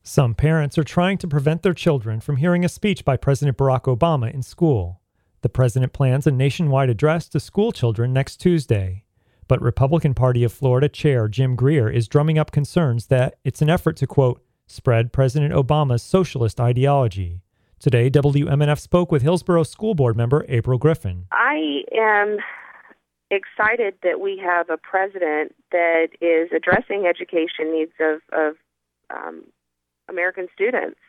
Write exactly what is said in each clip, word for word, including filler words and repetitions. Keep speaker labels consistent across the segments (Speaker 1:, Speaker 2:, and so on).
Speaker 1: Some parents are trying to prevent their children from hearing a speech by President Barack Obama in school. The president plans a nationwide address to school children next Tuesday. But Republican Party of Florida Chair Jim Greer is drumming up concerns that it's an effort to, quote, spread President Obama's socialist ideology. Today, W M N F spoke with Hillsborough School Board member April Griffin.
Speaker 2: I am excited that we have a president that is addressing education needs of, of um, American students.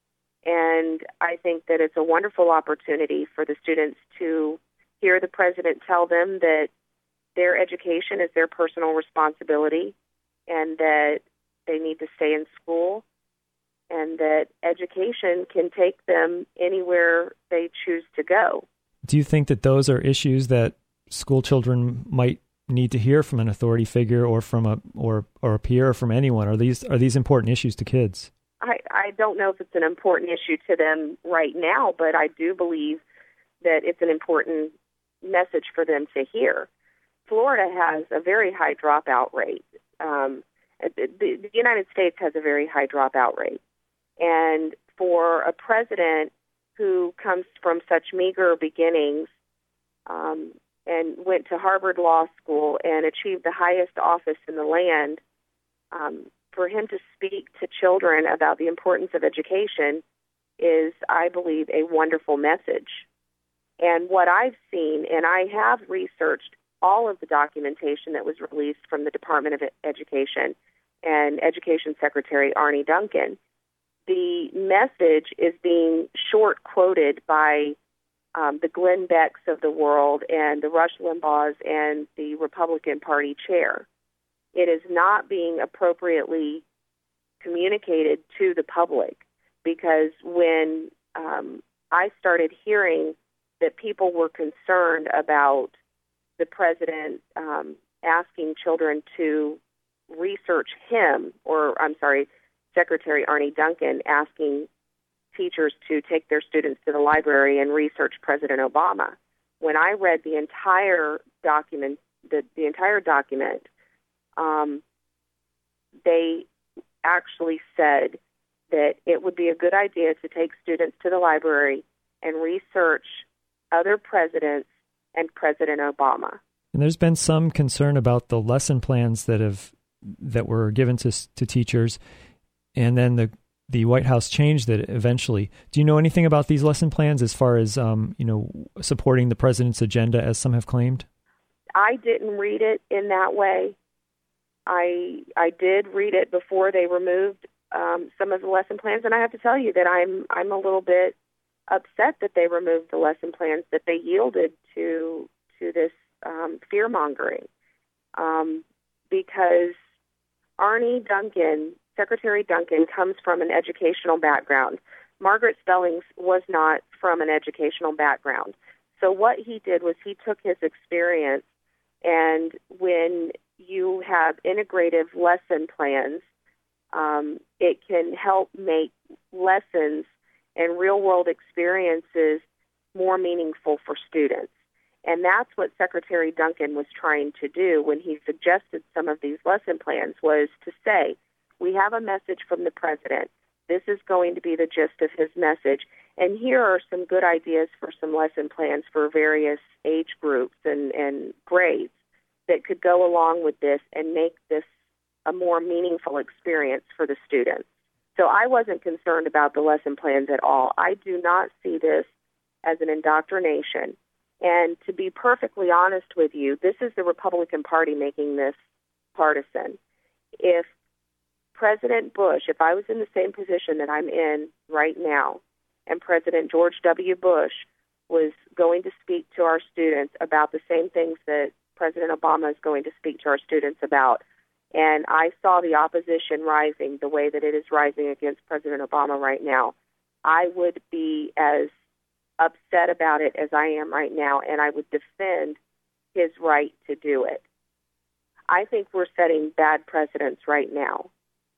Speaker 2: And I think that it's a wonderful opportunity for the students to hear the president tell them that their education is their personal responsibility and that they need to stay in school and that education can take them anywhere they choose to go.
Speaker 1: Do you think that those are issues that school children might need to hear from an authority figure or from a or or a peer or from anyone? Are these are these important issues to kids?
Speaker 2: I, I don't know if it's an important issue to them right now, but I do believe that it's an important message for them to hear. Florida has a very high dropout rate. Um, the, the United States has a very high dropout rate. And for a president who comes from such meager beginnings um, and went to Harvard Law School and achieved the highest office in the land, um, for him to speak to children about the importance of education is, I believe, a wonderful message. And what I've seen, and I have researched all of the documentation that was released from the Department of Education and Education Secretary Arne Duncan, the message is being short-quoted by um, the Glenn Becks of the world and the Rush Limbaughs and the Republican Party chair. It is not being appropriately communicated to the public because when um, I started hearing that people were concerned about the president um, asking children to research him, or I'm sorry, Secretary Arne Duncan asking teachers to take their students to the library and research President Obama. When I read the entire document, the, the entire document, Um, they actually said that it would be a good idea to take students to the library and research other presidents and President Obama.
Speaker 1: And there's been some concern about the lesson plans that have that were given to to teachers, and then the the White House changed it eventually. Do you know anything about these lesson plans as far as um, you know supporting the president's agenda, as some have claimed?
Speaker 2: I didn't read it in that way. I I did read it before they removed um, some of the lesson plans, and I have to tell you that I'm I'm a little bit upset that they removed the lesson plans, that they yielded to to this um, fear mongering, um, because Arne Duncan, Secretary Duncan, comes from an educational background. Margaret Spellings was not from an educational background, so what he did was he took his experience, and when you have integrative lesson plans, um, it can help make lessons and real-world experiences more meaningful for students. And that's what Secretary Duncan was trying to do when he suggested some of these lesson plans, was to say, we have a message from the president. This is going to be the gist of his message. And here are some good ideas for some lesson plans for various age groups and, and grades that could go along with this and make this a more meaningful experience for the students. So I wasn't concerned about the lesson plans at all. I do not see this as an indoctrination. And to be perfectly honest with you, this is the Republican Party making this partisan. If President Bush, if I was in the same position that I'm in right now, and President George W. Bush was going to speak to our students about the same things that President Obama is going to speak to our students about, and I saw the opposition rising the way that it is rising against President Obama right now, I would be as upset about it as I am right now, and I would defend his right to do it. I think we're setting bad precedents right now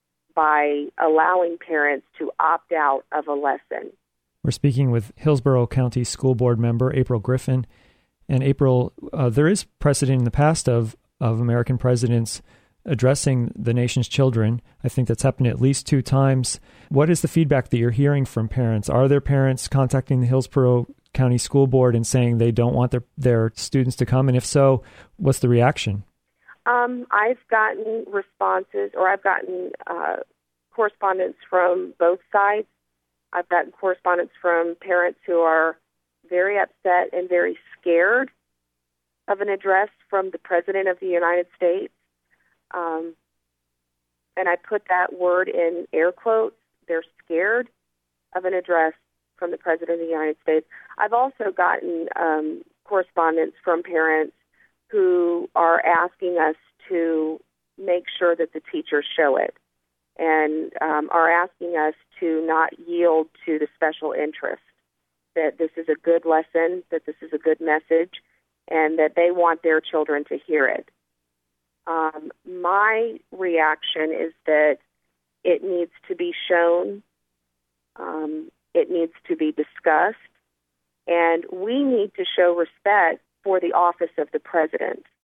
Speaker 2: by allowing parents to opt out of a lesson.
Speaker 1: We're speaking with Hillsborough County School Board member April Griffin. And April, uh, there is precedent in the past of, of American presidents addressing the nation's children. I think that's happened at least two times. What is the feedback that you're hearing from parents? Are there parents contacting the Hillsborough County School Board and saying they don't want their, their students to come? And if so, what's the reaction?
Speaker 2: Um, I've gotten responses, or I've gotten uh, correspondence from both sides. I've gotten correspondence from parents who are very upset and very scared of an address from the President of the United States. Um, and I put that word in air quotes. They're scared of an address from the President of the United States. I've also gotten um, correspondence from parents who are asking us to make sure that the teachers show it, and um, are asking us to not yield to the special interest, that this is a good lesson, that this is a good message, and that they want their children to hear it. Um, my reaction is that it needs to be shown, um, it needs to be discussed, and we need to show respect for the office of the president.